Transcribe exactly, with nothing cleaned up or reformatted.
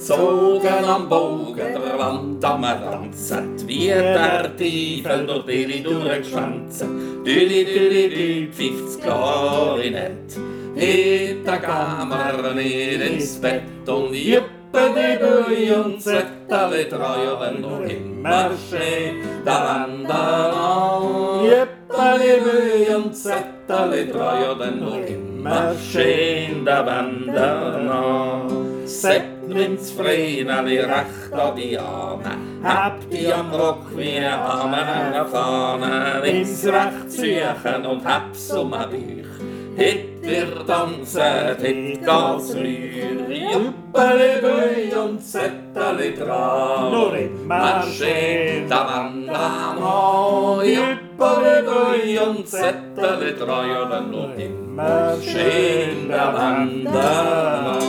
zogen am Bogen der Wand am Ranzen, wie der Teufel durch die durchgeschwänzen. Düli, düli, dü, pfifft's Klarinett. Heute gehen wir nicht ins Bett und Juppe, die Bui und Zettel träumen noch immer schön. Da wandern an. Juppe, die Bui und Zettel träumen noch immer schön. Da wandern an. Sepp nimmt's Vreneli recht an die Arme, habt die am Rock wie an einer Fahne, ins Recht suchen und hab's um ein Büch. Hitt wir tanzen, hitt geht's rühr, Juppeli, Bui und Zetteli dran. Nur immer schön, da wandern an, Juppeli, Bui und Zetteli dran, ja dann nur immer schön, da wandern an.